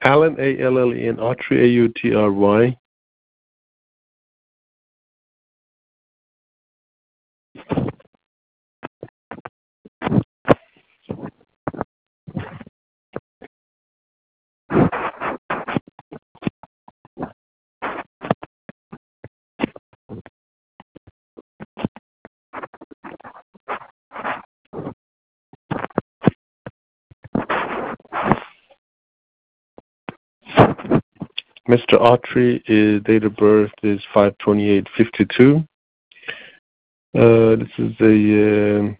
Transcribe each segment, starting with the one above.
Allen, A-L-L-E-N, Autry, A-U-T-R-Y. Mr. Autry, date of birth is 5/28/52. This is a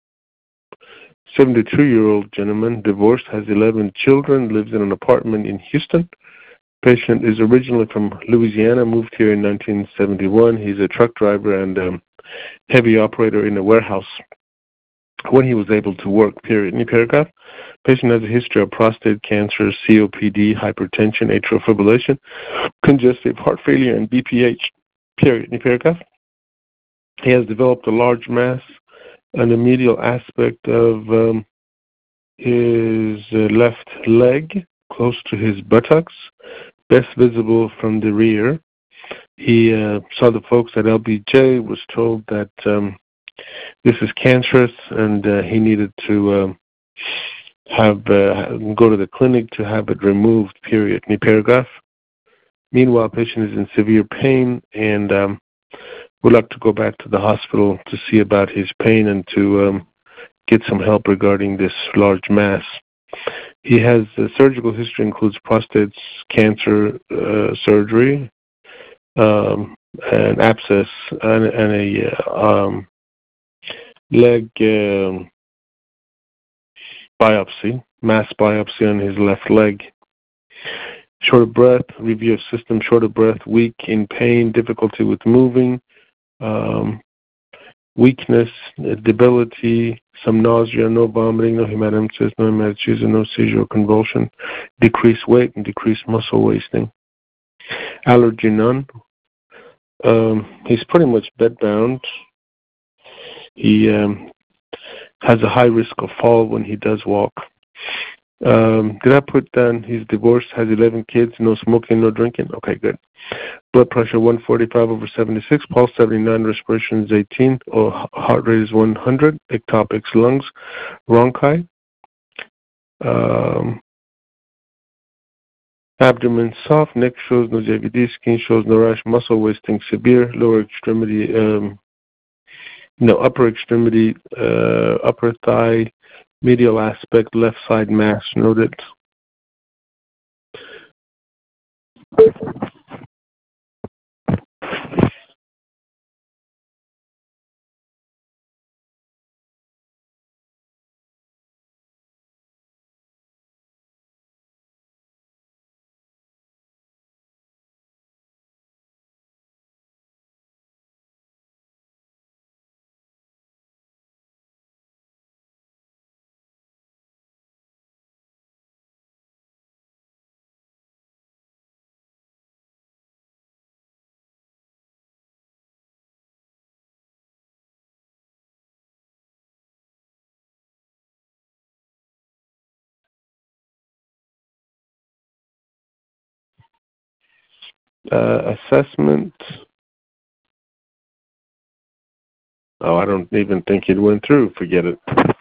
72-year-old gentleman, divorced, has 11 children, lives in an apartment in Houston. Patient is originally from Louisiana, moved here in 1971. He's a truck driver and heavy operator in a warehouse when he was able to work, period. New paragraph. Patient has a history of prostate cancer, COPD, hypertension, atrial fibrillation, congestive heart failure, and BPH, period. New paragraph. He has developed a large mass on the medial aspect of his left leg, close to his buttocks, best visible from the rear. He saw the folks at LBJ, was told that this is cancerous, and he needed to go to the clinic to have it removed, period. New paragraph. Meanwhile, patient is in severe pain and would like to go back to the hospital to see about his pain and to get some help regarding this large mass. He has a surgical history, includes prostate cancer surgery, an abscess, and a leg biopsy, mass biopsy on his left leg. Short of breath, review of symptoms, short of breath, weak, in pain, difficulty with moving, weakness, debility, some nausea, no vomiting, no hematemesis, no hematochezia, no seizure or convulsion, decreased weight and decreased muscle wasting. Allergy, none. He's pretty much bedbound. He has a high risk of fall when he does walk. Did I put down he's divorced, has 11 kids, no smoking, no drinking? Okay, good. Blood pressure 145/76, pulse 79, respiration is 18, or heart rate is 100, ectopics, lungs, bronchi. Abdomen soft, neck shows no JVD, skin shows no rash, muscle wasting severe, lower extremity, upper extremity, upper thigh, medial aspect, left side mass noted. Assessment. Oh, I don't even think it went through. Forget it.